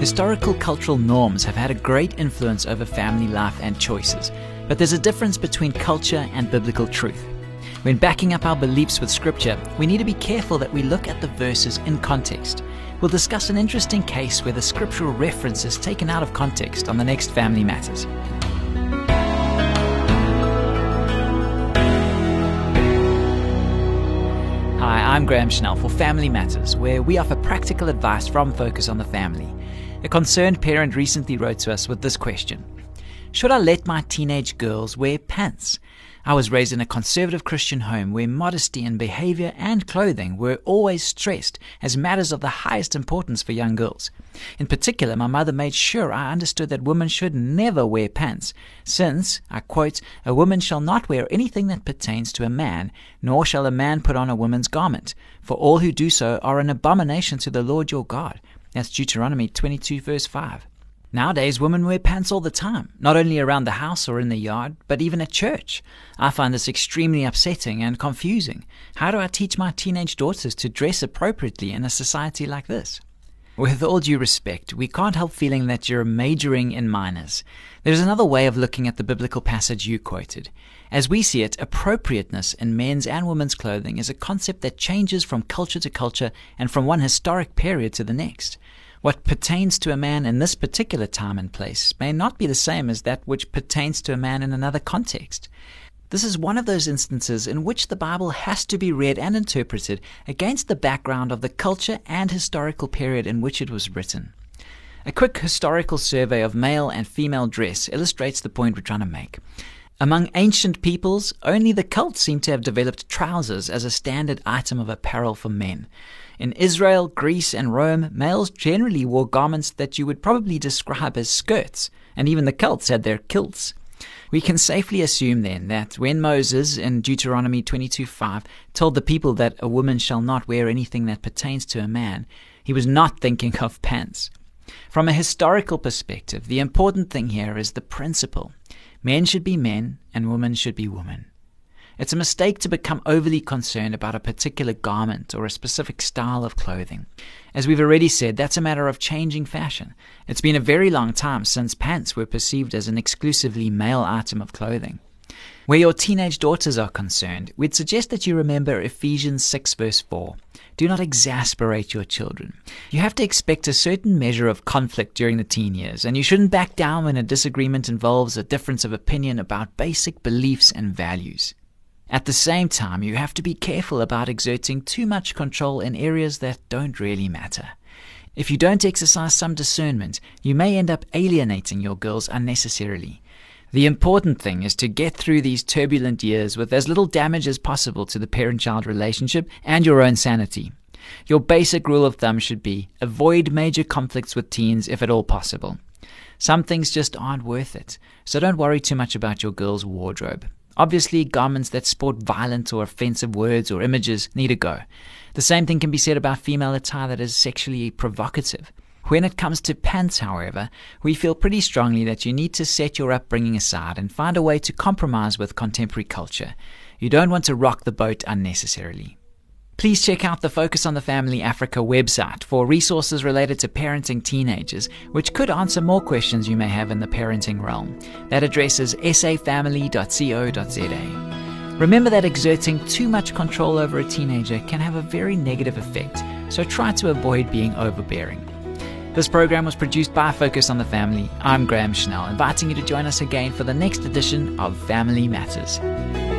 Historical cultural norms have had a great influence over family life and choices, but there's a difference between culture and biblical truth. When backing up our beliefs with Scripture, we need to be careful that we look at the verses in context. We'll discuss an interesting case where the scriptural reference is taken out of context on the next Family Matters. Hi, I'm Graham Schnell for Family Matters, where we offer practical advice from Focus on the Family. A concerned parent recently wrote to us with this question: should I let my teenage girls wear pants? I was raised in a conservative Christian home where modesty in behavior and clothing were always stressed as matters of the highest importance for young girls. In particular, my mother made sure I understood that women should never wear pants, since, I quote, "A woman shall not wear anything that pertains to a man, nor shall a man put on a woman's garment, for all who do so are an abomination to the Lord your God." That's Deuteronomy 22 verse 5. Nowadays, women wear pants all the time, not only around the house or in the yard, but even at church. I find this extremely upsetting and confusing. How do I teach my teenage daughters to dress appropriately in a society like this? With all due respect, we can't help feeling that you're majoring in minors. There's another way of looking at the biblical passage you quoted. As we see it, appropriateness in men's and women's clothing is a concept that changes from culture to culture and from one historic period to the next. What pertains to a man in this particular time and place may not be the same as that which pertains to a man in another context. This is one of those instances in which the Bible has to be read and interpreted against the background of the culture and historical period in which it was written. A quick historical survey of male and female dress illustrates the point we're trying to make. Among ancient peoples, only the Celts seem to have developed trousers as a standard item of apparel for men. In Israel, Greece, and Rome, males generally wore garments that you would probably describe as skirts, and even the Celts had their kilts. We can safely assume then that when Moses in Deuteronomy 22:5 told the people that a woman shall not wear anything that pertains to a man, he was not thinking of pants. From a historical perspective, the important thing here is the principle. Men should be men and women should be women. It's a mistake to become overly concerned about a particular garment or a specific style of clothing. As we've already said, that's a matter of changing fashion. It's been a very long time since pants were perceived as an exclusively male item of clothing. Where your teenage daughters are concerned, we'd suggest that you remember Ephesians 6 verse 4. Do not exasperate your children. You have to expect a certain measure of conflict during the teen years, and you shouldn't back down when a disagreement involves a difference of opinion about basic beliefs and values. At the same time, you have to be careful about exerting too much control in areas that don't really matter. If you don't exercise some discernment, you may end up alienating your girls unnecessarily. The important thing is to get through these turbulent years with as little damage as possible to the parent-child relationship and your own sanity. Your basic rule of thumb should be avoid major conflicts with teens if at all possible. Some things just aren't worth it, so don't worry too much about your girl's wardrobe. Obviously, garments that sport violent or offensive words or images need to go. The same thing can be said about female attire that is sexually provocative. When it comes to pants, however, we feel pretty strongly that you need to set your upbringing aside and find a way to compromise with contemporary culture. You don't want to rock the boat unnecessarily. Please check out the Focus on the Family Africa website for resources related to parenting teenagers, which could answer more questions you may have in the parenting realm. That address is safamily.co.za. Remember that exerting too much control over a teenager can have a very negative effect, so try to avoid being overbearing. This program was produced by Focus on the Family. I'm Graham Schnell, inviting you to join us again for the next edition of Family Matters.